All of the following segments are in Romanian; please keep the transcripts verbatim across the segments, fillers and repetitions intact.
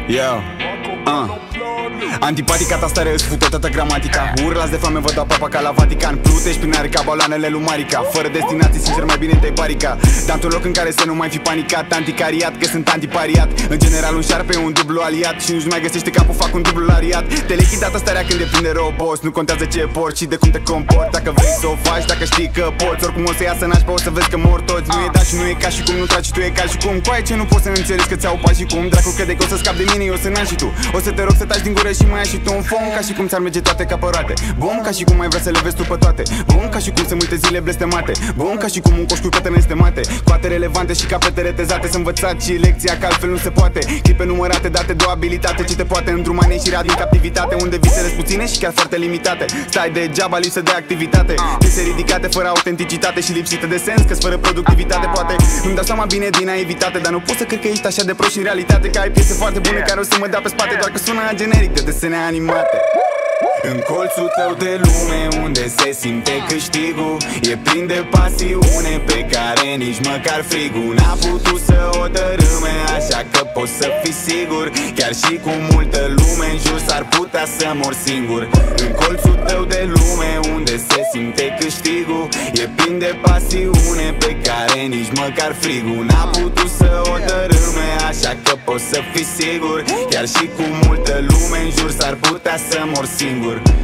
Yo, uh. Antipatica ta stare îți fute toată gramatica. Urlați de foame, vă dau papa ca la Vatican. Plutești prin arica, baloanele lui Marica. Fără destinație, sincer, mai bine te-ai parica. Dar într-un loc în care să nu mai fi panicat. Anticariat, că sunt antipariat. În general un șarpe, un dublu aliat. Și nu-și mai găsește capul, fac un dublu lariat. Te lichidată starea când depinde robos. Nu contează ce porți și de cum te comporți. Dacă vrei să o faci, dacă știi că poți. Oricum o să iasă nașpa, o să vezi că mor toți. Nu e da și nu e ca și cum, nu tragi și tu e ca și cum. Coaie ce nu poți să înțelegi că ți-au pas și cum. Dracu crede că o să scap de mine, eu să n-am și tu. O să te rog să taci din gură și mai ai și tu un fum. Ca și cum ți-ar merge toate capărate. Bum, ca și cum mai vrea să le vezi tu pe toate. Bum, ca și cum sunt multe zile blestemate. Bum, ca și cum un coș cu cătăne nestemate. Coate relevante și capete retezate. Să învățat și lecția că altfel nu se poate. Clipe numărate, date de o abilitate. Ce te poate îndruma neșirea din captivitate. Unde visele puține și chiar foarte limitate. Stai degeaba lipsă de activitate. Piese ridicate fără autenticitate și lipsite de sens, că fără productivitate poate. Îmi dau seama bine din naivitate, dar nu pot să cred că ești așa de prost și în realitate. Că ai piese foarte bune care o să mă dea pe spate. Doar că sună generic de desene animate. În colțul tău de lume unde se simte câștigul, e plin de pasiune pe care nici măcar frigul n-a putut să o dărâme. Așa că poți să fii sigur, chiar și cu multă lume în jur s-ar putea să mor singur. În colțul tău de lume unde se simte câștigul, e plin de pasiune pe care nici măcar frigul n-a putut să o dărâme. Așa că poți să fii sigur, chiar și cu multă lume în jur s-ar putea să mor singur.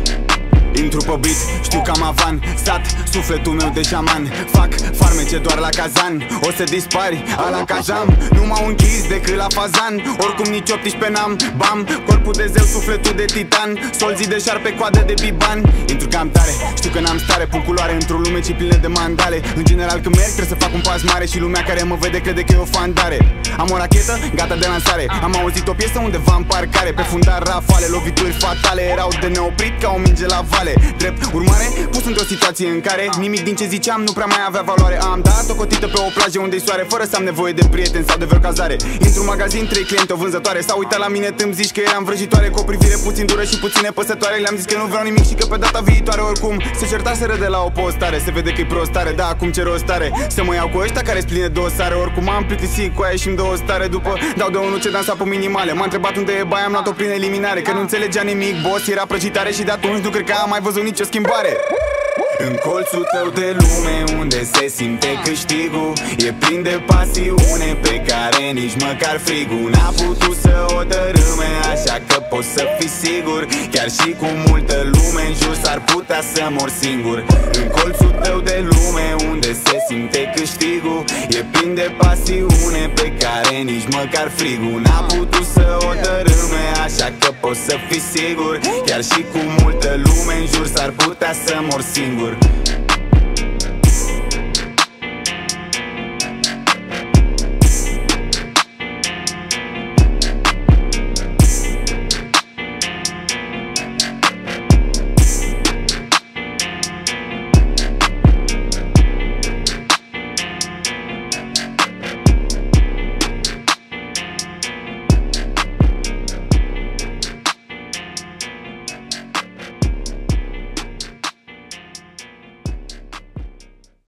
Intru pe beat, știu că am avansat sufletul meu de șaman. Fac farmece doar la cazan, o să dispari ala cajam. Nu m-au închis decât la fazan, oricum nici optișpe n-am. Bam, corpul de zeu, sufletul de titan. Solzi de șarpe, coadă de biban. Intru cam tare, știu că n-am stare. Pun culoare într-o lume ce plină de mandale. În general când merg trebuie să fac un pas mare. Și lumea care mă vede crede că e o fandare. Am o rachetă, gata de lansare. Am auzit o piesă undeva în parcare. Pe fundar rafale, lovituri fatale. Erau de neoprit ca o minge la vale. Drept urmare, pus într-o situație în care nimic din ce ziceam nu prea mai avea valoare. Am dat o cotită pe o plajă unde-i soare, fără să am nevoie de prieteni sau de vreo cazare. Intru în magazin, trei cliente, o vânzătoare. S-a uitat la mine, îmi zici că eram vrăjitoare. Cu o privire puțin dură și puțin nepăsătoare. Le-am zis că nu vreau nimic și că pe data viitoare oricum se certaseră de la o postare. Se vede că-i prostare, da, acum ce rost are să mă iau cu ăștia care-s pline de osare. Oricum am plictisit cu aia și-mi dă o stare. După dau de unul ce dansa pe minimale. M-a întrebat unde e baia, am luat-o prin eliminare. Că nu înțelegea nimic, boss, era prăjitare. Și de atunci nu cred că am mai văzut nicio schimbare. În colțul tău de lume unde se simte câștigul, e plin de pasiune pe care nici măcar frigul n-a putut să o dărâme. Așa că poți să fii sigur, chiar și cu multă lume în jur s-ar putea să mor singur. În colțul tău de lume unde se simte câștigul, e plin de pasiune pe care nici măcar frigul n-a putut să o dărâme. Așa că poți să fii sigur, chiar și cu multă lume în jur s-ar putea să mor singur.